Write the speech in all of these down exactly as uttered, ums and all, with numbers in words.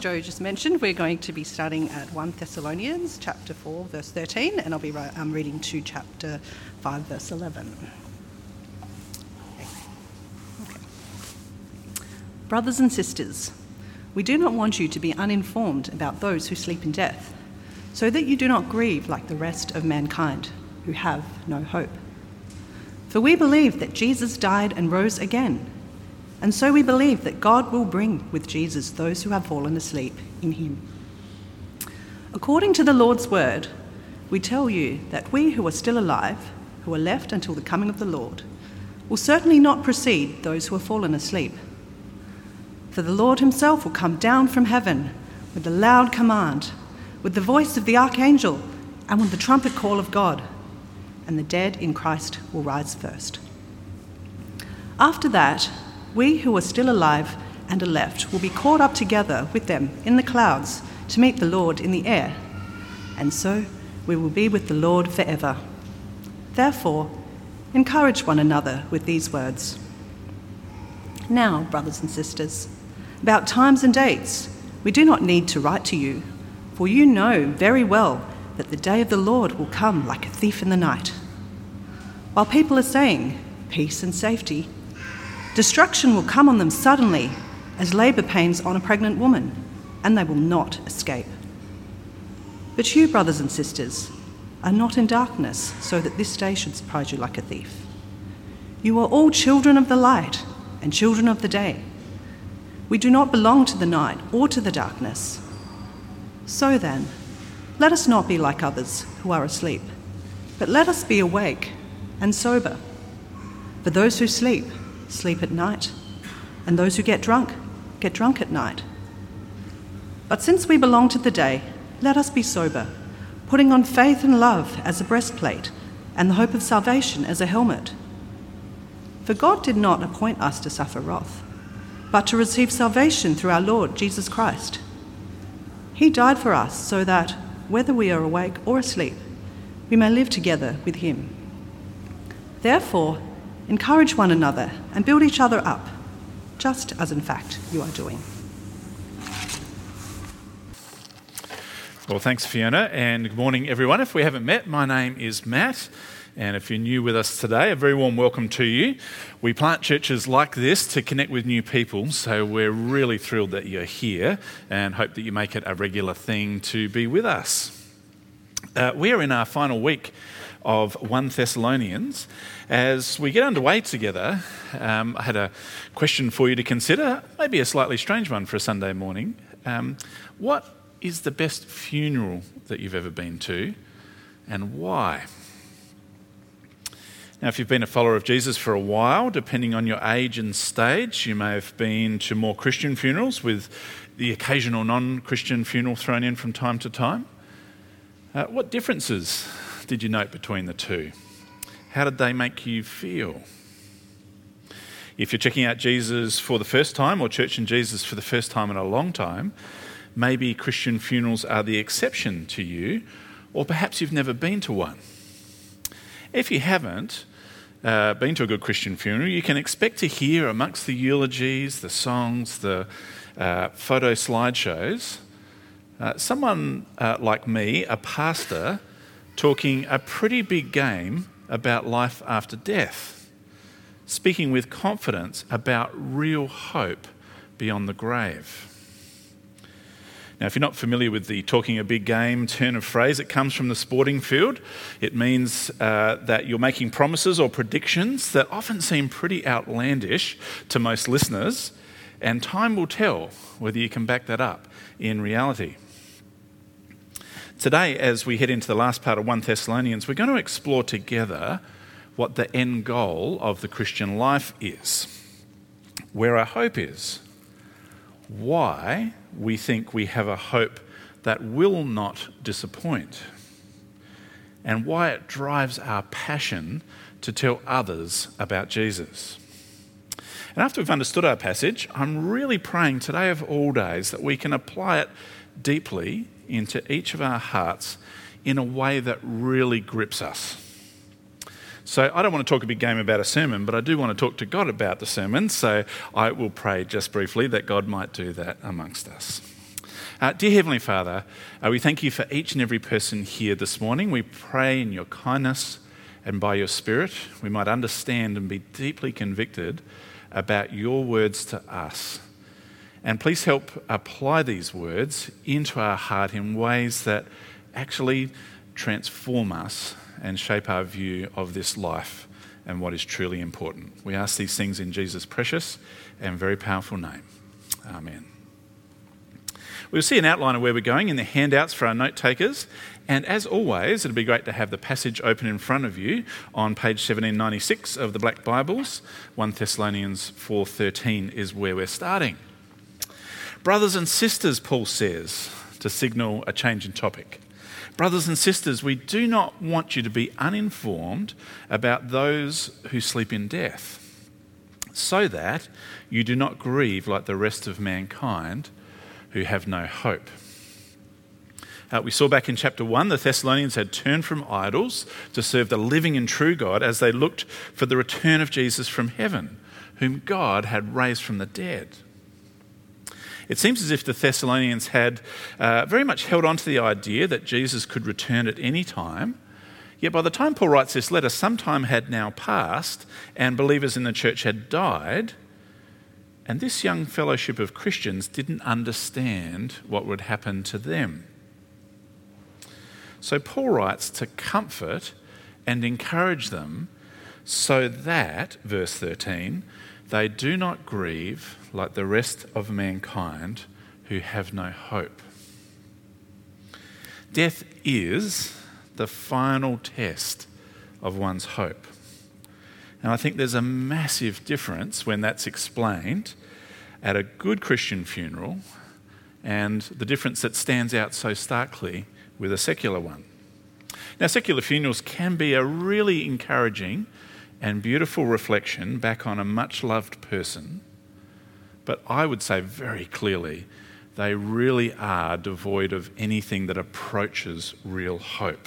Joe just mentioned, we're going to be starting at First Thessalonians chapter four, verse thirteen, and I'll be um, reading to chapter five, verse eleven. Okay. Okay. Brothers and sisters, we do not want you to be uninformed about those who sleep in death, so that you do not grieve like the rest of mankind, who have no hope. For we believe that Jesus died and rose again, and so we believe that God will bring with Jesus those who have fallen asleep in him. According to the Lord's word, we tell you that we who are still alive, who are left until the coming of the Lord, will certainly not precede those who have fallen asleep. For the Lord himself will come down from heaven with a loud command, with the voice of the archangel, and with the trumpet call of God, and the dead in Christ will rise first. After that, we who are still alive and are left will be caught up together with them in the clouds to meet the Lord in the air, and so we will be with the Lord forever. Therefore, encourage one another with these words. Now, brothers and sisters, about times and dates, we do not need to write to you, for you know very well that the day of the Lord will come like a thief in the night. While people are saying peace and safety, destruction will come on them suddenly as labour pains on a pregnant woman, and they will not escape. But you, brothers and sisters, are not in darkness so that this day should surprise you like a thief. You are all children of the light and children of the day. We do not belong to the night or to the darkness. So then, let us not be like others who are asleep, but let us be awake and sober. For those who sleep, sleep at night, and those who get drunk, get drunk at night. But since we belong to the day, let us be sober, putting on faith and love as a breastplate, and the hope of salvation as a helmet. For God did not appoint us to suffer wrath, but to receive salvation through our Lord Jesus Christ. He died for us so that, whether we are awake or asleep, we may live together with him. Therefore, encourage one another and build each other up, just as in fact you are doing. Well, thanks, Fiona, and good morning, everyone. If we haven't met, my name is Matt, and if you're new with us today, a very warm welcome to you. We plant churches like this to connect with new people, so we're really thrilled that you're here and hope that you make it a regular thing to be with us. Uh, we are in our final week of First Thessalonians. As we get underway together, um, I had a question for you to consider, maybe a slightly strange one for a Sunday morning. Um, what is the best funeral that you've ever been to, and why? Now, if you've been a follower of Jesus for a while, depending on your age and stage, you may have been to more Christian funerals with the occasional non-Christian funeral thrown in from time to time. Uh, what differences did you note between the two? How did they make you feel? If you're checking out Jesus for the first time or Church and Jesus for the first time in a long time, maybe Christian funerals are the exception to you, or perhaps you've never been to one. If you haven't uh, been to a good Christian funeral, you can expect to hear amongst the eulogies, the songs, the uh, photo slideshows, uh, someone uh, like me, a pastor, talking a pretty big game about life after death, speaking with confidence about real hope beyond the grave. Now, if you're not familiar with the talking a big game turn of phrase, it comes from the sporting field. It means uh, that you're making promises or predictions that often seem pretty outlandish to most listeners, and time will tell whether you can back that up in reality. Today, as we head into the last part of First Thessalonians, we're going to explore together what the end goal of the Christian life is, where our hope is, why we think we have a hope that will not disappoint, and why it drives our passion to tell others about Jesus. And after we've understood our passage, I'm really praying today of all days that we can apply it deeply into each of our hearts in a way that really grips us. So I don't want to talk a big game about a sermon, but I do want to talk to God about the sermon, so I will pray just briefly that God might do that amongst us. Uh, dear Heavenly Father, uh, we thank you for each and every person here this morning. We pray in your kindness and by your Spirit we might understand and be deeply convicted about your words to us. And please help apply these words into our heart in ways that actually transform us and shape our view of this life and what is truly important. We ask these things in Jesus' precious and very powerful name. Amen. We'll see an outline of where we're going in the handouts for our note takers. And as always, it'd be great to have the passage open in front of you on page seventeen ninety-six of the Black Bibles. First Thessalonians four thirteen is where we're starting. Brothers and sisters, Paul says, to signal a change in topic. Brothers and sisters, we do not want you to be uninformed about those who sleep in death, so that you do not grieve like the rest of mankind who have no hope. Uh, we saw back in chapter one, the Thessalonians had turned from idols to serve the living and true God as they looked for the return of Jesus from heaven, whom God had raised from the dead. It seems as if the Thessalonians had uh, very much held on to the idea that Jesus could return at any time. Yet by the time Paul writes this letter, some time had now passed and believers in the church had died. And this young fellowship of Christians didn't understand what would happen to them. So Paul writes to comfort and encourage them so that, verse thirteen, they do not grieve like the rest of mankind who have no hope. Death is the final test of one's hope. And I think there's a massive difference when that's explained at a good Christian funeral and the difference that stands out so starkly with a secular one. Now, secular funerals can be a really encouraging and beautiful reflection back on a much-loved person, but I would say very clearly they really are devoid of anything that approaches real hope.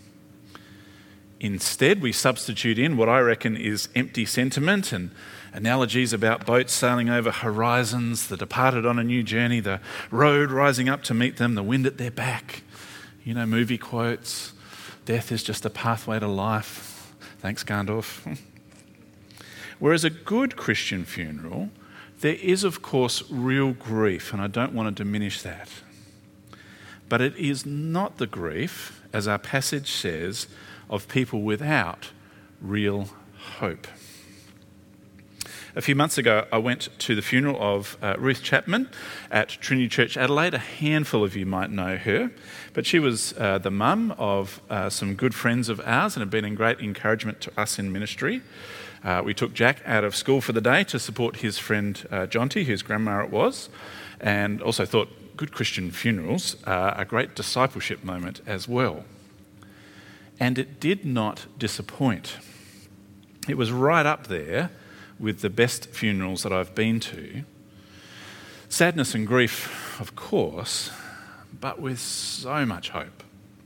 Instead, we substitute in what I reckon is empty sentiment and analogies about boats sailing over horizons, the departed on a new journey, the road rising up to meet them, the wind at their back. You know, movie quotes, death is just a pathway to life. Thanks, Gandalf. Whereas a good Christian funeral, there is, of course, real grief, and I don't want to diminish that. But it is not the grief, as our passage says, of people without real hope. A few months ago, I went to the funeral of uh, Ruth Chapman at Trinity Church Adelaide. A handful of you might know her, but she was uh, the mum of uh, some good friends of ours and had been a great encouragement to us in ministry. Uh, we took Jack out of school for the day to support his friend uh, Jonty, whose grandma it was, and also thought good Christian funerals are a great discipleship moment as well. And it did not disappoint. It was right up there with the best funerals that I've been to. Sadness and grief, of course, but with so much hope.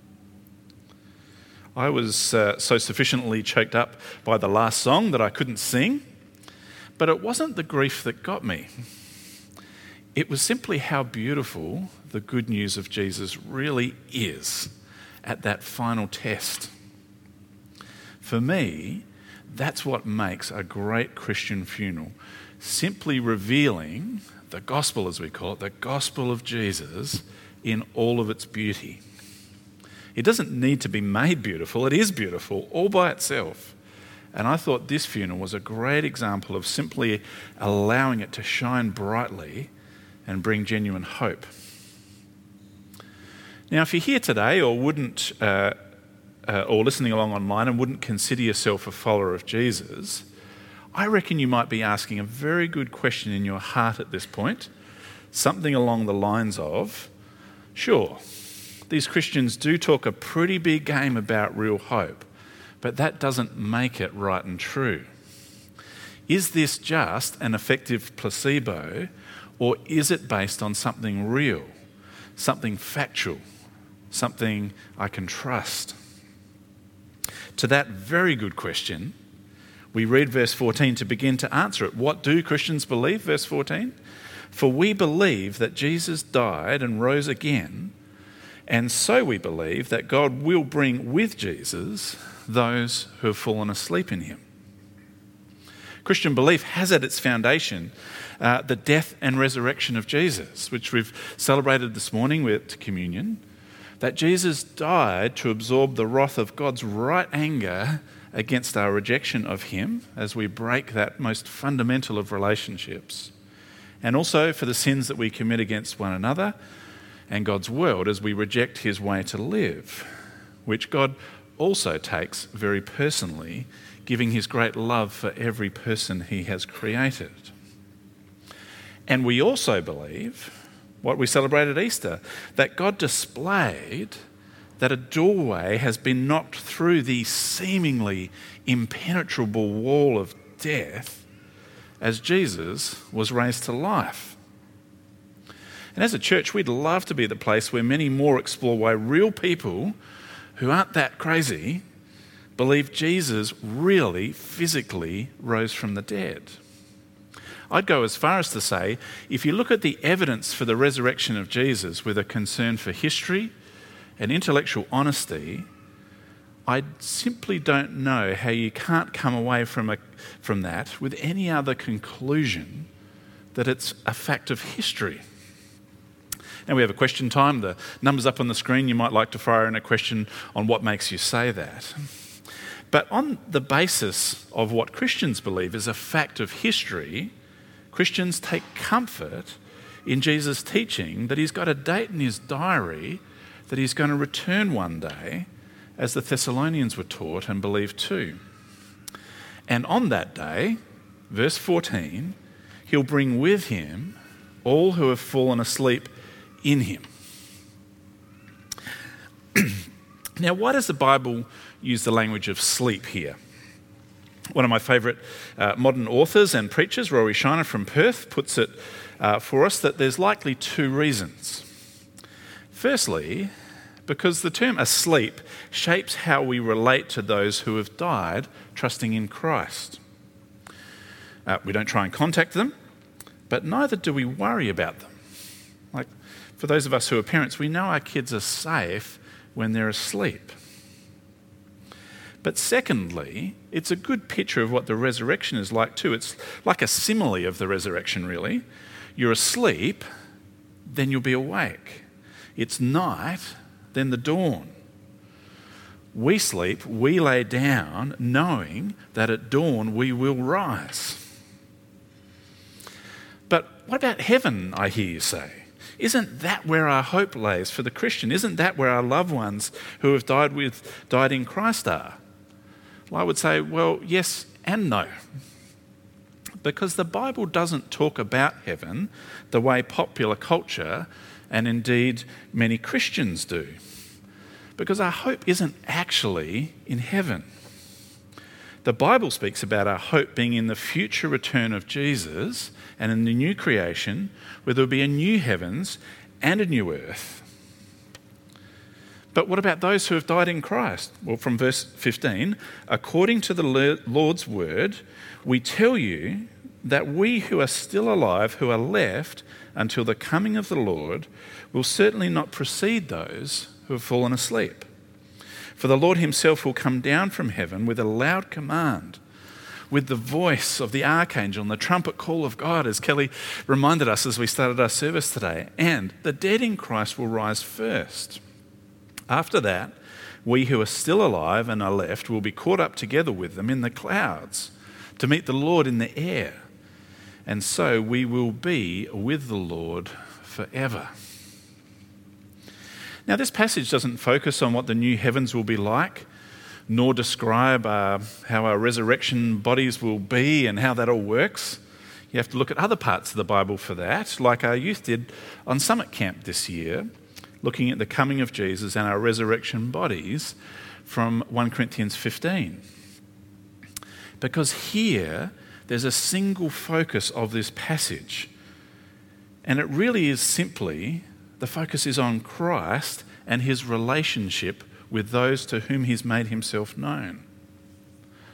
I was uh, so sufficiently choked up by the last song that I couldn't sing, but it wasn't the grief that got me. It was simply how beautiful the good news of Jesus really is at that final test. For me, that's what makes a great Christian funeral, simply revealing the gospel, as we call it, the gospel of Jesus in all of its beauty. It doesn't need to be made beautiful, it is beautiful all by itself. And I thought this funeral was a great example of simply allowing it to shine brightly and bring genuine hope. Now, if you're here today or wouldn't, uh, uh, or listening along online and wouldn't consider yourself a follower of Jesus, I reckon you might be asking a very good question in your heart at this point, something along the lines of, sure, these Christians do talk a pretty big game about real hope, but that doesn't make it right and true. Is this just an effective placebo, or is it based on something real, something factual, something I can trust? To that very good question, we read verse fourteen to begin to answer it. What do Christians believe? Verse fourteen. For we believe that Jesus died and rose again, and so we believe that God will bring with Jesus those who have fallen asleep in him. Christian belief has at its foundation uh, the death and resurrection of Jesus, which we've celebrated this morning with communion, that Jesus died to absorb the wrath of God's right anger against our rejection of him as we break that most fundamental of relationships, and also for the sins that we commit against one another and God's world as we reject his way to live, which God also takes very personally, giving his great love for every person he has created. And we also believe, what we celebrate at Easter, that God displayed that a doorway has been knocked through the seemingly impenetrable wall of death as Jesus was raised to life. And as a church, we'd love to be the place where many more explore why real people who aren't that crazy believe Jesus really physically rose from the dead. I'd go as far as to say, if you look at the evidence for the resurrection of Jesus with a concern for history and intellectual honesty, I simply don't know how you can't come away from, a, from that with any other conclusion that it's a fact of history. Now we have a question time. The number's up on the screen. You might like to fire in a question on what makes you say that. But on the basis of what Christians believe is a fact of history, Christians take comfort in Jesus' teaching that he's got a date in his diary that he's going to return one day, as the Thessalonians were taught and believed too. And on that day, verse fourteen, he'll bring with him all who have fallen asleep in him. Now, why does the Bible use the language of sleep here? One of my favourite uh, modern authors and preachers, Rory Shiner from Perth, puts it uh, for us that there's likely two reasons. Firstly, because the term asleep shapes how we relate to those who have died trusting in Christ. Uh, we don't try and contact them, but neither do we worry about them. Like, for those of us who are parents, we know our kids are safe when they're asleep. But secondly, it's a good picture of what the resurrection is like too. It's like a simile of the resurrection, really. You're asleep, then you'll be awake. It's night, then the dawn. We sleep, we lay down, knowing that at dawn we will rise. But what about heaven, I hear you say? Isn't that where our hope lays for the Christian? Isn't that where our loved ones who have died with died in Christ are? Well, I would say, well, yes and no. Because the Bible doesn't talk about heaven the way popular culture and indeed many Christians do. Because our hope isn't actually in heaven. The Bible speaks about our hope being in the future return of Jesus and in the new creation, where there will be a new heavens and a new earth. But what about those who have died in Christ? Well, from verse fifteen, according to the Lord's word, we tell you that we who are still alive, who are left until the coming of the Lord, will certainly not precede those who have fallen asleep. For the Lord himself will come down from heaven with a loud command, with the voice of the archangel and the trumpet call of God, as Kelly reminded us as we started our service today. And the dead in Christ will rise first. After that, we who are still alive and are left will be caught up together with them in the clouds to meet the Lord in the air. And so we will be with the Lord forever. Now, this passage doesn't focus on what the new heavens will be like, nor describe uh, how our resurrection bodies will be and how that all works. You have to look at other parts of the Bible for that, like our youth did on Summit Camp this year, looking at the coming of Jesus and our resurrection bodies from First Corinthians fifteen. Because here, there's a single focus of this passage, and it really is simply the focus is on Christ and his relationship with those to whom he's made himself known.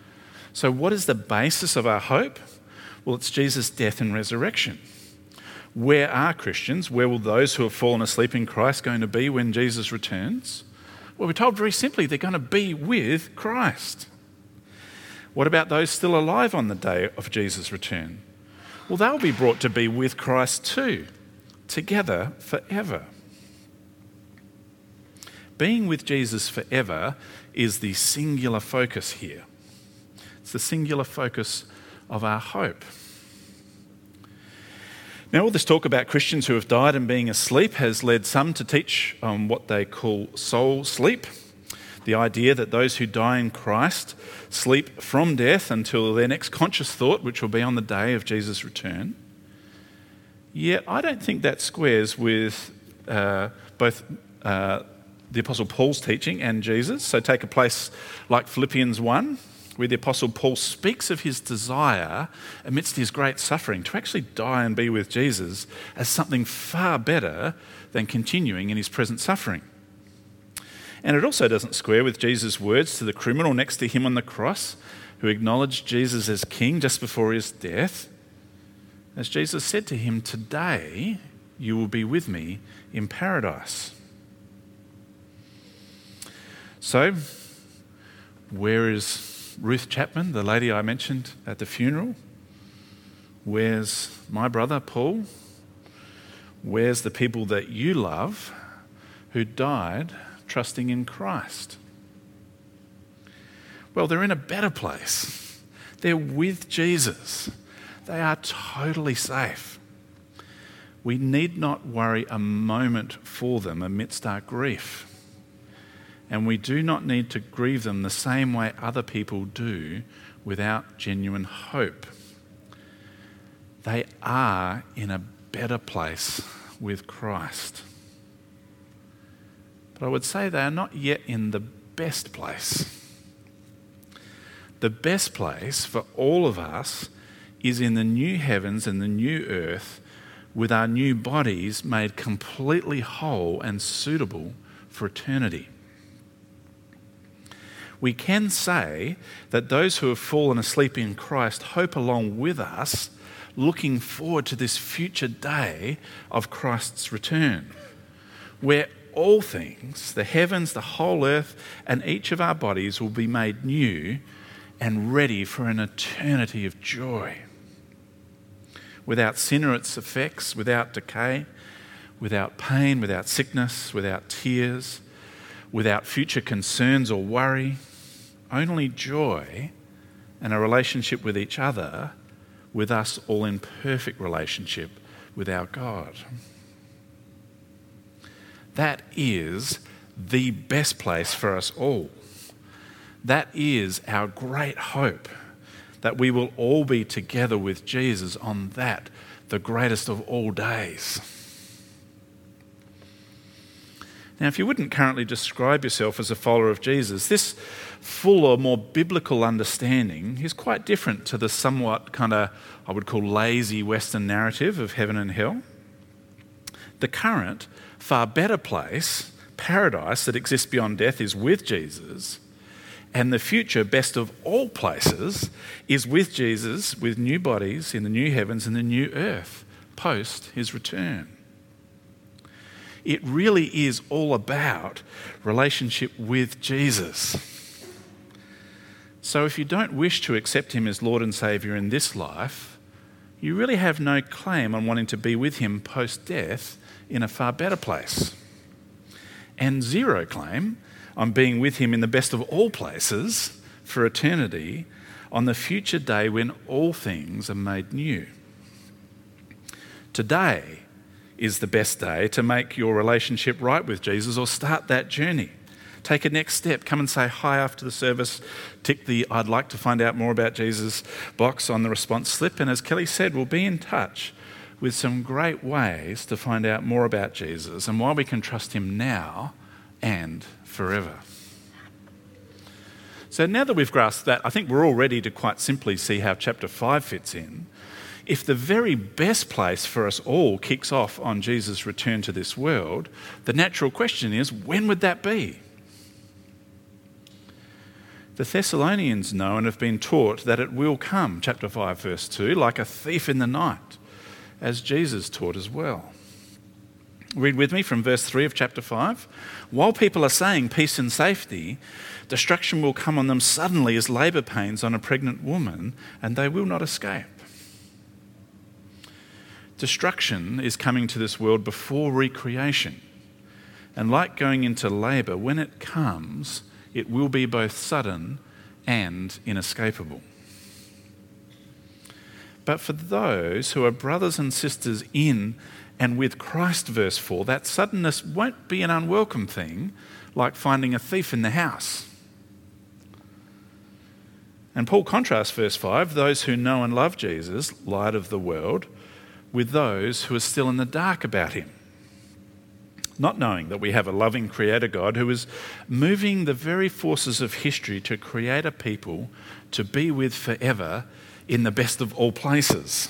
So what is the basis of our hope? Well, it's Jesus' death and resurrection. Where are Christians? Where will those who have fallen asleep in Christ going to be when Jesus returns? Well, we're told very simply they're going to be with Christ. What about those still alive on the day of Jesus' return? Well, they'll be brought to be with Christ too, together forever. Being with Jesus forever is the singular focus here. It's the singular focus of our hope. Now, all this talk about Christians who have died and being asleep has led some to teach um, what they call soul sleep, the idea that those who die in Christ sleep from death until their next conscious thought, which will be on the day of Jesus' return. Yet I don't think that squares with uh, both uh, the Apostle Paul's teaching and Jesus. So take a place like Philippians one, where the Apostle Paul speaks of his desire amidst his great suffering to actually die and be with Jesus as something far better than continuing in his present suffering. And it also doesn't square with Jesus' words to the criminal next to him on the cross, who acknowledged Jesus as king just before his death. As Jesus said to him, "Today you will be with me in paradise." So, where is Ruth Chapman, the lady I mentioned at the funeral? Where's my brother Paul? Where's the people that you love who died trusting in Christ? Well, they're in a better place. They're with Jesus. They are totally safe. We need not worry a moment for them amidst our grief. And we do not need to grieve them the same way other people do without genuine hope. They are in a better place with Christ. But I would say they are not yet in the best place. The best place for all of us is in the new heavens and the new earth, with our new bodies made completely whole and suitable for eternity. We can say that those who have fallen asleep in Christ hope along with us, looking forward to this future day of Christ's return, where all things, the heavens, the whole earth, and each of our bodies will be made new and ready for an eternity of joy. Without sin or its effects, without decay, without pain, without sickness, without tears, without future concerns or worry, only joy and a relationship with each other, with us all in perfect relationship with our God. That is the best place for us all. That is our great hope, that we will all be together with Jesus on that, the greatest of all days. Now, if you wouldn't currently describe yourself as a follower of Jesus, this fuller, more biblical understanding is quite different to the somewhat kind of, I would call, lazy Western narrative of heaven and hell. The current, far better place, paradise that exists beyond death, is with Jesus, and the future best of all places is with Jesus, with new bodies in the new heavens and the new earth, post his return. It really is all about relationship with Jesus. So if you don't wish to accept him as Lord and Saviour in this life, you really have no claim on wanting to be with him post-death in a far better place. And zero claim on being with him in the best of all places for eternity on the future day when all things are made new. Today is the best day to make your relationship right with Jesus or start that journey. Take a next step. Come and say hi after the service. Tick the "I'd like to find out more about Jesus" box on the response slip. And as Kelly said, we'll be in touch with some great ways to find out more about Jesus and why we can trust him now and forever. So now that we've grasped that, I think we're all ready to quite simply see how chapter five fits in. If the very best place for us all kicks off on Jesus' return to this world, the natural question is, when would that be? The Thessalonians know and have been taught that it will come, chapter five, verse two, like a thief in the night. as Jesus taught as well. Read with me from verse three of chapter five. While people are saying peace and safety, destruction will come on them suddenly as labour pains on a pregnant woman, and they will not escape. Destruction is coming to this world before recreation. And like going into labour, when it comes, it will be both sudden and inescapable. But for those who are brothers and sisters in and with Christ, verse four, that suddenness won't be an unwelcome thing, like finding a thief in the house. And Paul contrasts verse five, those who know and love Jesus, light of the world, with those who are still in the dark about him, not knowing that we have a loving creator God who is moving the very forces of history to create a people to be with forever in the best of all places.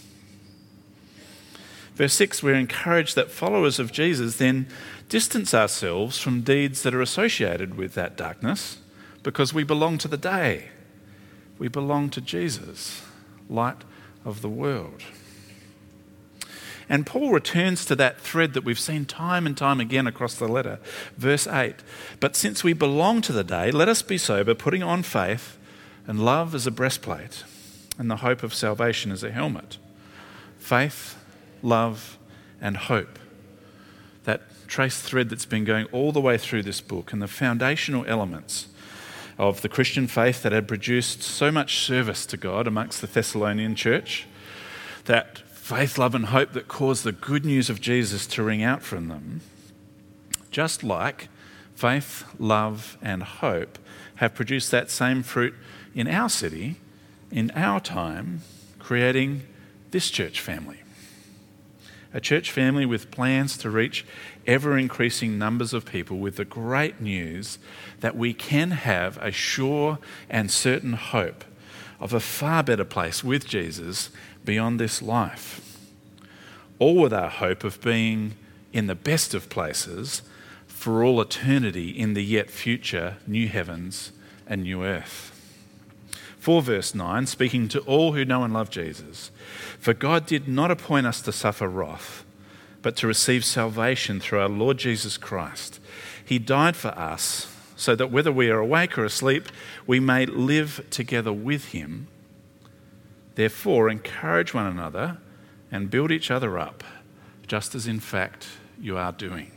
Verse six, we're encouraged that followers of Jesus then distance ourselves from deeds that are associated with that darkness because we belong to the day. We belong to Jesus, light of the world. And Paul returns to that thread that we've seen time and time again across the letter. Verse eight, but since we belong to the day, let us be sober, putting on faith and love as a breastplate and the hope of salvation as a helmet. Faith, love and hope. That trace thread that's been going all the way through this book and the foundational elements of the Christian faith that had produced so much service to God amongst the Thessalonian church, that faith, love and hope that caused the good news of Jesus to ring out from them, just like faith, love and hope have produced that same fruit in our city, in our time, creating this church family. A church family with plans to reach ever-increasing numbers of people with the great news that we can have a sure and certain hope of a far better place with Jesus beyond this life. All with our hope of being in the best of places for all eternity in the yet future new heavens and new earth. For verse nine, speaking to all who know and love Jesus, for God did not appoint us to suffer wrath, but to receive salvation through our Lord Jesus Christ. He died for us so that whether we are awake or asleep, we may live together with him. Therefore, encourage one another and build each other up, just as in fact you are doing.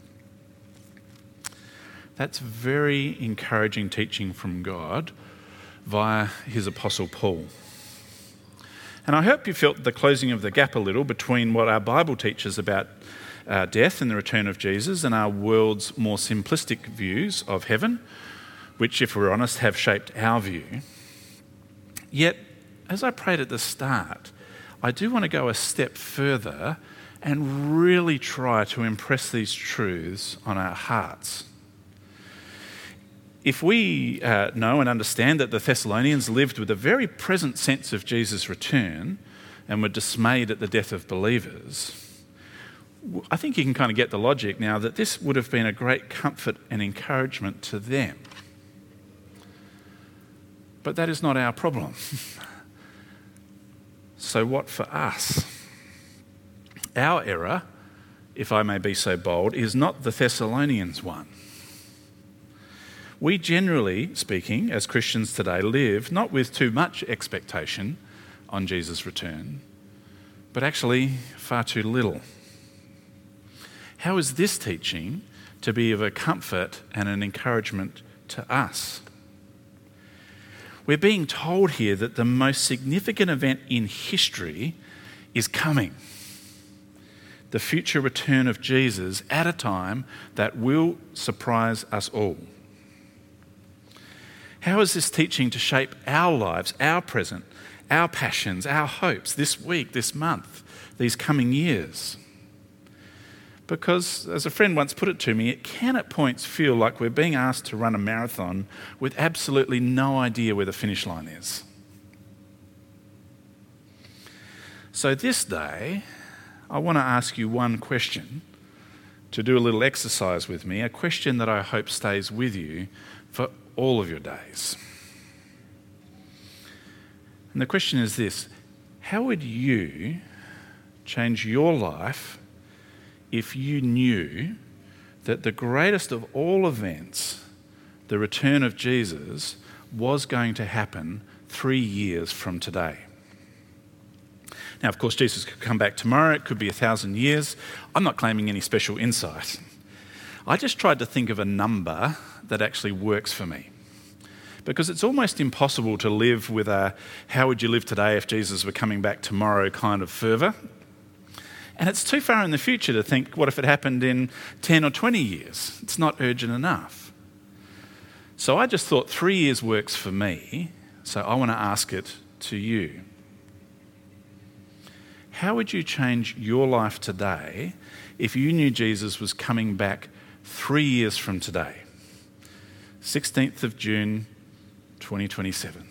That's very encouraging teaching from God via his Apostle Paul. And I hope you felt the closing of the gap a little between what our Bible teaches about uh, death and the return of Jesus and our world's more simplistic views of heaven, which, if we're honest, have shaped our view. Yet, as I prayed at the start, I do want to go a step further and really try to impress these truths on our hearts. If we uh, know and understand that the Thessalonians lived with a very present sense of Jesus' return and were dismayed at the death of believers, I think you can kind of get the logic now that this would have been a great comfort and encouragement to them. But that is not our problem. So what for us? Our error, if I may be so bold, is not the Thessalonians' one. We generally speaking, as Christians today, live not with too much expectation on Jesus' return, but actually far too little. How is this teaching to be of a comfort and an encouragement to us? We're being told here that the most significant event in history is coming. The future return of Jesus at a time that will surprise us all. How is this teaching to shape our lives, our present, our passions, our hopes this week, this month, these coming years? Because, as a friend once put it to me, it can at points feel like we're being asked to run a marathon with absolutely no idea where the finish line is. So this day, I want to ask you one question to do a little exercise with me, a question that I hope stays with you for all of your days. And the question is this: how would you change your life if you knew that the greatest of all events, the return of Jesus, was going to happen three years from today? Now, of course, Jesus could come back tomorrow. It could be a thousand years. I'm not claiming any special insight. I just tried to think of a number that actually works for me. Because it's almost impossible to live with a how would you live today if Jesus were coming back tomorrow kind of fervour. And it's too far in the future to think, what if it happened in ten or twenty years? It's not urgent enough. So I just thought three years works for me, so I want to ask it to you. How would you change your life today if you knew Jesus was coming back three years from today? sixteenth of June, twenty twenty-seven.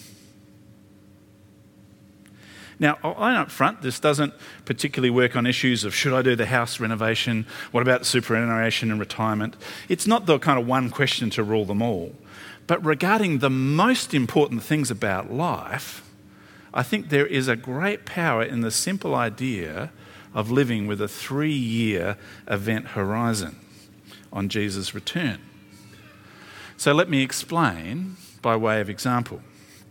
Now, I'll own up front, this doesn't particularly work on issues of should I do the house renovation, what about superannuation and retirement? It's not the kind of one question to rule them all. But regarding the most important things about life, I think there is a great power in the simple idea of living with a three-year event horizon on Jesus' return. So let me explain by way of example.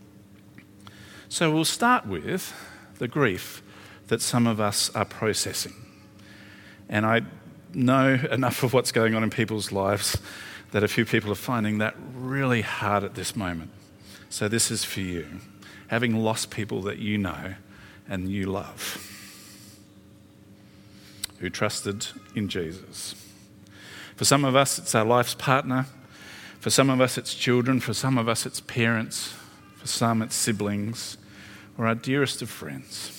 So we'll start with the grief that some of us are processing. And I know enough of what's going on in people's lives that a few people are finding that really hard at this moment. So this is for you, having lost people that you know and you love, who trusted in Jesus. For some of us, it's our life's partner. For some of us, it's children. For some of us, it's parents. For some, it's siblings or our dearest of friends.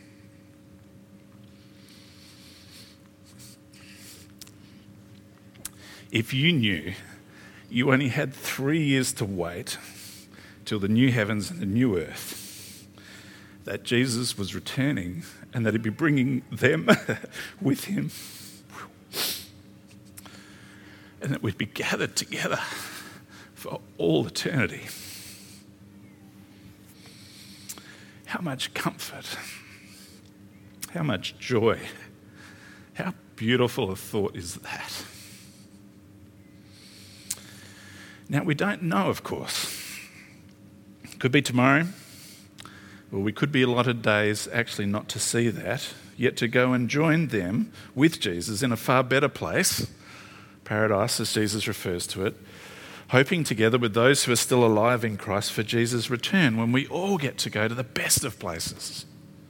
If you knew you only had three years to wait till the new heavens and the new earth, that Jesus was returning and that he'd be bringing them with him, and that we'd be gathered together for all eternity. How much comfort, how much joy, how beautiful a thought is that? Now, we don't know, of course. Could be tomorrow, or we could be allotted days actually not to see that, yet to go and join them with Jesus in a far better place, paradise as Jesus refers to it, hoping together with those who are still alive in Christ for Jesus' return, when we all get to go to the best of places.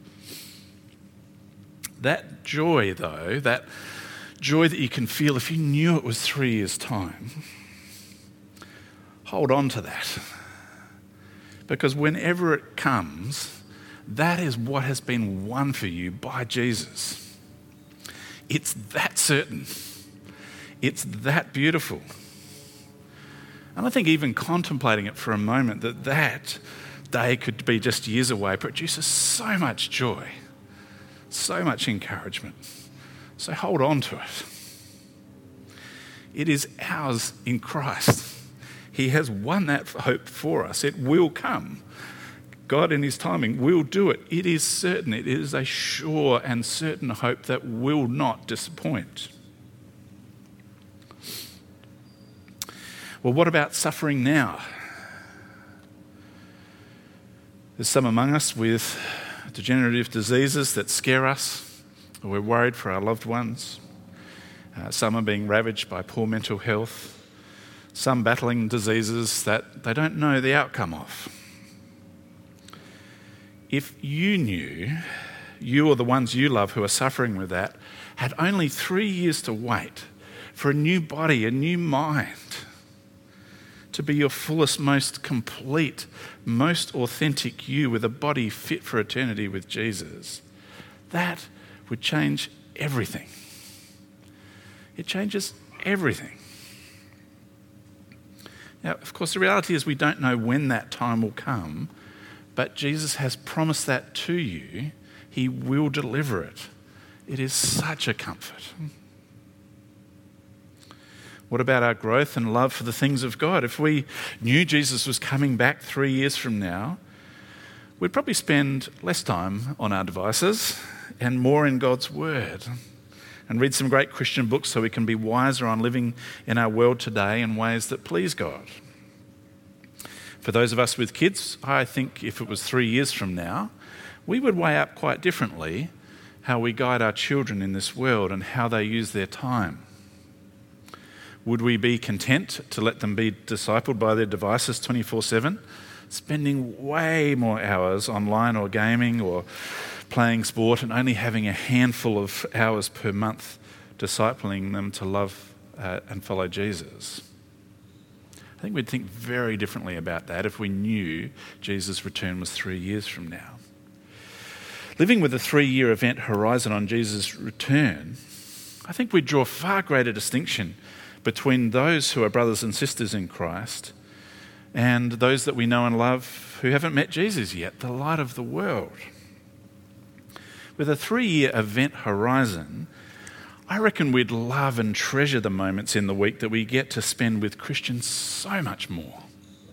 That joy, though, that joy that you can feel if you knew it was three years' time, hold on to that. Because whenever it comes, that is what has been won for you by Jesus. It's that certain. It's that beautiful. And I think even contemplating it for a moment, that that day could be just years away, produces so much joy, so much encouragement. So hold on to it. It is ours in Christ. He has won that hope for us. It will come. God in his timing will do it. It is certain. It is a sure and certain hope that will not disappoint. Well, what about suffering now? There's some among us with degenerative diseases that scare us, or we're worried for our loved ones. Uh, some are being ravaged by poor mental health. Some battling diseases that they don't know the outcome of. If you knew, you or the ones you love who are suffering with that, had only three years to wait for a new body, a new mind, to be your fullest, most complete, most authentic you with a body fit for eternity with Jesus, that would change everything. It changes everything. Now, of course, the reality is we don't know when that time will come, but Jesus has promised that to you. He will deliver it. It is such a comfort. What about our growth and love for the things of God? If we knew Jesus was coming back three years from now, we'd probably spend less time on our devices and more in God's Word, and read some great Christian books so we can be wiser on living in our world today in ways that please God. For those of us with kids, I think if it was three years from now, we would weigh up quite differently how we guide our children in this world and how they use their time. Would we be content to let them be discipled by their devices twenty-four seven, spending way more hours online or gaming or playing sport and only having a handful of hours per month discipling them to love uh, and follow Jesus? I think we'd think very differently about that if we knew Jesus' return was three years from now. Living with a three-year event horizon on Jesus' return, I think we'd draw far greater distinction between those who are brothers and sisters in Christ and those that we know and love who haven't met Jesus yet, the light of the world. With a three-year event horizon, I reckon we'd love and treasure the moments in the week that we get to spend with Christians so much more.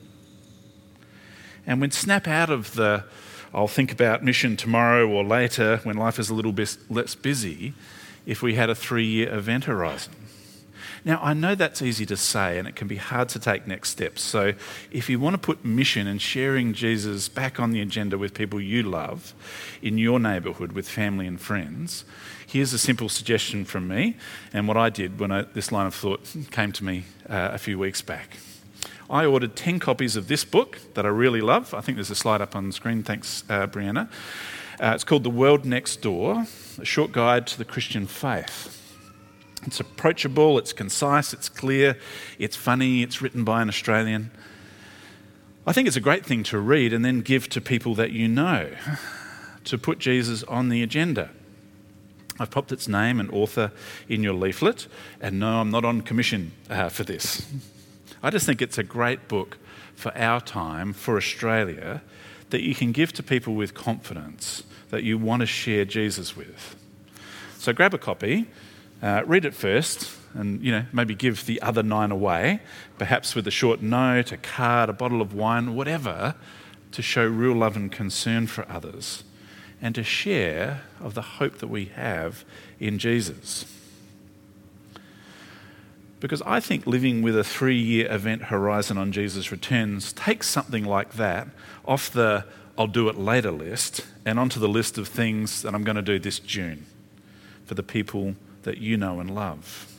And we'd snap out of the, I'll think about mission tomorrow or later when life is a little bit less busy, if we had a three-year event horizon. Now, I know that's easy to say and it can be hard to take next steps. So if you want to put mission and sharing Jesus back on the agenda with people you love in your neighbourhood with family and friends, here's a simple suggestion from me and what I did when I, this line of thought came to me uh, a few weeks back. I ordered ten copies of this book that I really love. I think there's a slide up on the screen. Thanks, uh, Brianna. Uh, it's called The World Next Door, a short guide to the Christian faith. It's approachable, it's concise, it's clear, it's funny, it's written by an Australian. I think it's a great thing to read and then give to people that you know, to put Jesus on the agenda. I've popped its name and author in your leaflet, and no, I'm not on commission uh, for this. I just think it's a great book for our time, for Australia, that you can give to people with confidence that you want to share Jesus with. So grab a copy. Uh, read it first and, you know, maybe give the other nine away, perhaps with a short note, a card, a bottle of wine, whatever, to show real love and concern for others and to share of the hope that we have in Jesus. Because I think living with a three-year event horizon on Jesus' returns takes something like that off the I'll do it later list and onto the list of things that I'm going to do this June for the people that you know and love.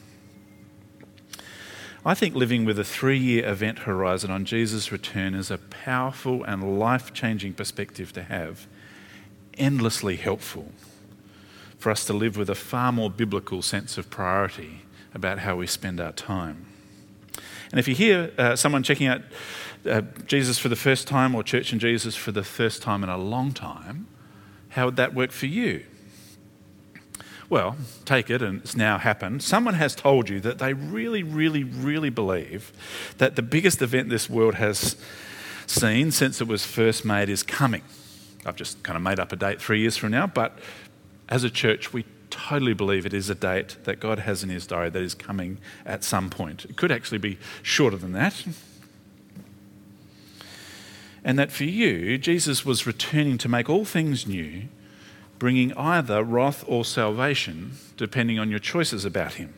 I think living with a three-year event horizon on Jesus' return is a powerful and life-changing perspective to have, endlessly helpful for us to live with a far more biblical sense of priority about how we spend our time. And if you hear uh, someone checking out uh, Jesus for the first time or Church and Jesus for the first time in a long time, how would that work for you? Well, take it, and it's now happened. Someone has told you that they really, really, really believe that the biggest event this world has seen since it was first made is coming. I've just kind of made up a date three years from now, but as a church, we totally believe it is a date that God has in his diary that is coming at some point. It could actually be shorter than that. And that for you, Jesus was returning to make all things new, bringing either wrath or salvation, depending on your choices about him.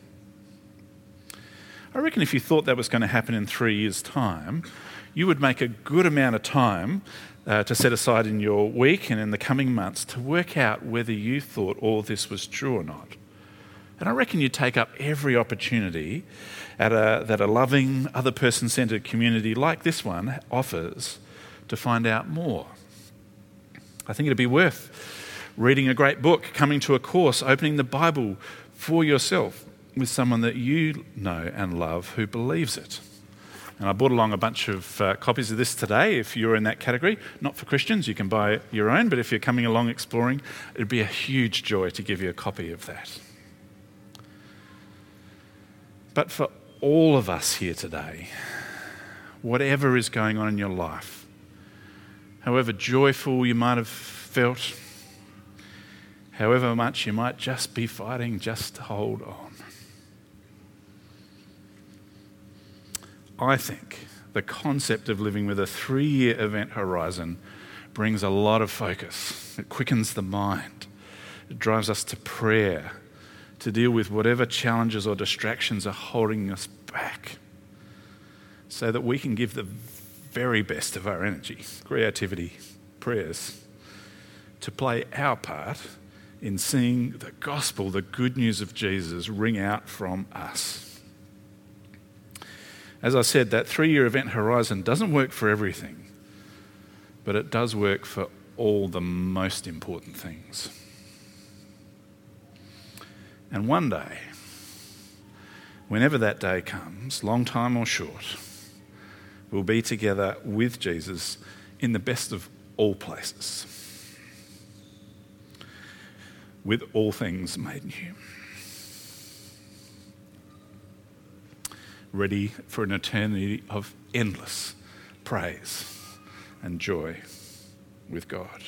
I reckon if you thought that was going to happen in three years' time, you would make a good amount of time uh, to set aside in your week and in the coming months to work out whether you thought all this was true or not. And I reckon you'd take up every opportunity at a, that a loving, other person-centred community like this one offers to find out more. I think it'd be worth reading a great book, coming to a course, opening the Bible for yourself with someone that you know and love who believes it. And I brought along a bunch of uh, copies of this today if you're in that category. Not for Christians, you can buy your own, but if you're coming along exploring, it'd be a huge joy to give you a copy of that. But for all of us here today, whatever is going on in your life, however joyful you might have felt, however much you might just be fighting, just hold on. I think the concept of living with a three-year event horizon brings a lot of focus. It quickens the mind. It drives us to prayer, to deal with whatever challenges or distractions are holding us back, so that we can give the very best of our energy, creativity, prayers, to play our part in seeing the gospel, the good news of Jesus, ring out from us. As I said, that three-year event horizon doesn't work for everything, but it does work for all the most important things. And one day, whenever that day comes, long time or short, we'll be together with Jesus in the best of all places, with all things made new, ready for an eternity of endless praise and joy with God.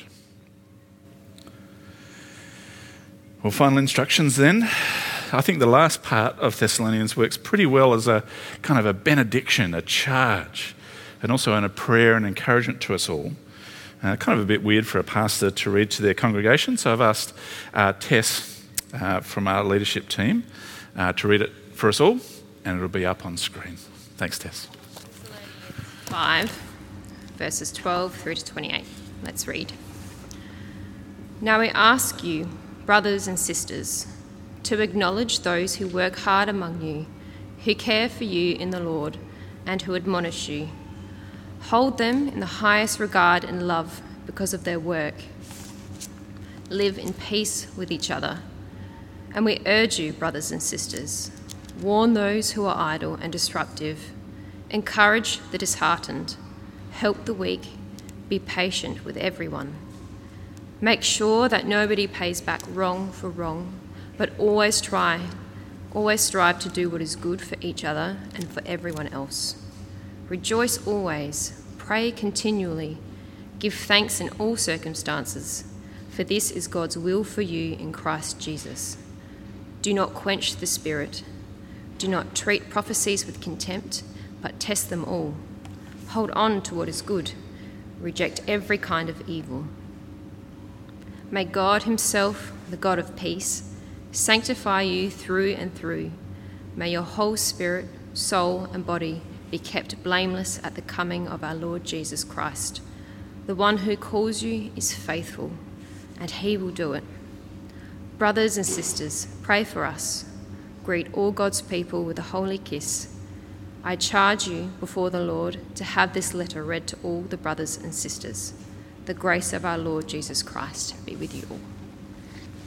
Well, final instructions then. I think the last part of Thessalonians works pretty well as a kind of a benediction, a charge, and also a prayer and encouragement to us all. Uh, kind of a bit weird for a pastor to read to their congregation, so I've asked uh, Tess uh, from our leadership team uh, to read it for us all, and it'll be up on screen. Thanks, Tess. five, verses twelve through to twenty-eight. Let's read. Now we ask you, brothers and sisters, to acknowledge those who work hard among you, who care for you in the Lord, and who admonish you. Hold them in the highest regard and love because of their work. Live in peace with each other. And we urge you, brothers and sisters, warn those who are idle and disruptive, encourage the disheartened, help the weak, be patient with everyone. Make sure that nobody pays back wrong for wrong, but always try, always strive to do what is good for each other and for everyone else. Rejoice always, pray continually, give thanks in all circumstances, for this is God's will for you in Christ Jesus. Do not quench the Spirit. Do not treat prophecies with contempt, but test them all. Hold on to what is good. Reject every kind of evil. May God himself, the God of peace, sanctify you through and through. May your whole spirit, soul, and body be kept blameless at the coming of our Lord Jesus Christ. The one who calls you is faithful, and he will do it. Brothers and sisters, pray for us. Greet all God's people with a holy kiss. I charge you before the Lord to have this letter read to all the brothers and sisters. The grace of our Lord Jesus Christ be with you all.